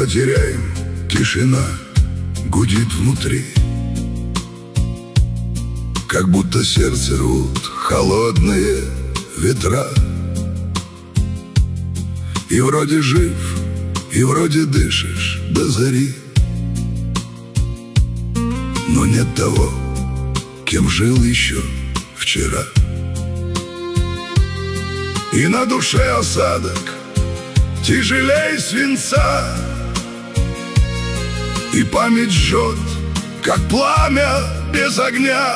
теряем, тишина гудит внутри, как будто сердце рвут холодные ветра. И вроде жив, и вроде дышишь до зари, но нет того, кем жил еще вчера. И на душе осадок тяжелей свинца, и память жжет, как пламя без огня.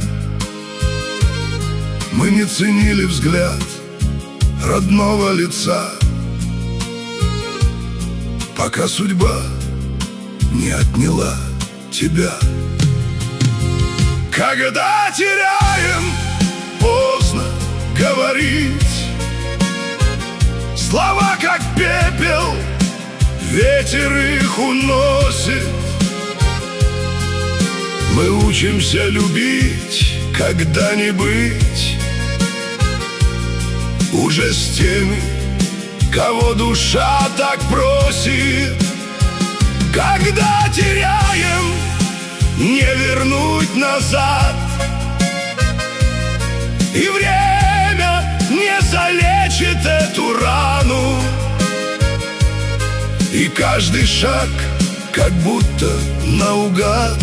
Мы не ценили взгляд родного лица, пока судьба не отняла тебя. Когда теряем, поздно говорить. Слова, как пепел, ветер их уносит. Мы учимся любить, когда не быть уже с теми, кого душа так просит. Когда теряем, не вернуть назад, и время не залечит эту рану. И каждый шаг как будто наугад,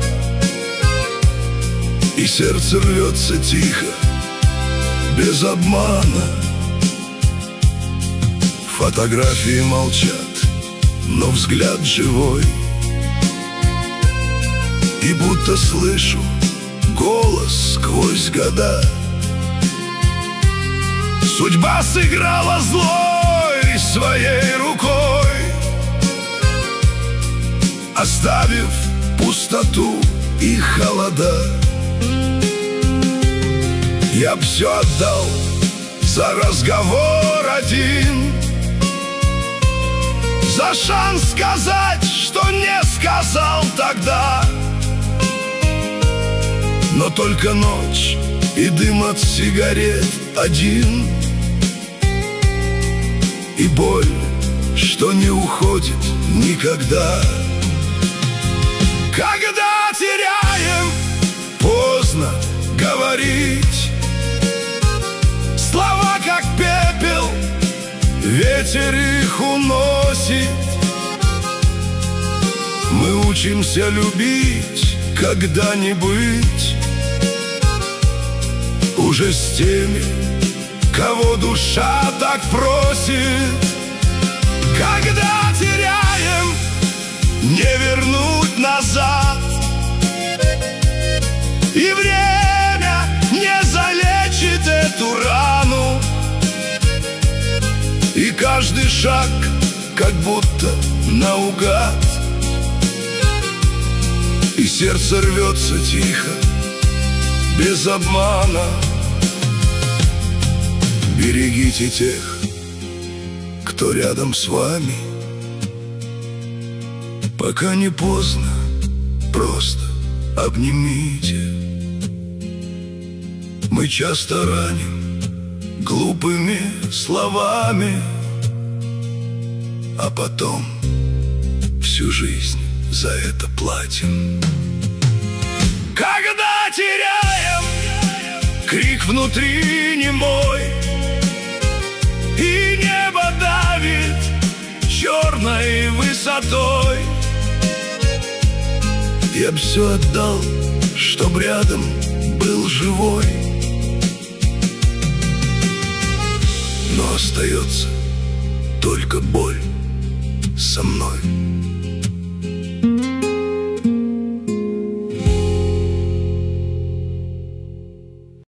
и сердце рвется тихо, без обмана. Фотографии молчат, но взгляд живой, и будто слышу голос сквозь года. Судьба сыграла злой своей рукой, оставив пустоту и холода. Я б все отдал за разговор один, за шанс сказать, что не сказал тогда. Но только ночь и дым от сигарет один, и боль, что не уходит никогда. Когда теряем, поздно говорить. Слова, как пепел, ветер их уносит. Мы учимся любить, когда не быть уже с теми, кого душа так просит. Когда теряем, не вернуть назад, и время не залечит эту рану. И каждый шаг как будто наугад, и сердце рвется тихо, без обмана. Берегите тех, кто рядом с вами, пока не поздно, просто обнимите. Мы часто раним глупыми словами, а потом всю жизнь за это платим. Когда теряем, крик внутри немой, и небо давит черной высотой. Я б все отдал, чтоб рядом был живой, но остается только боль со мной.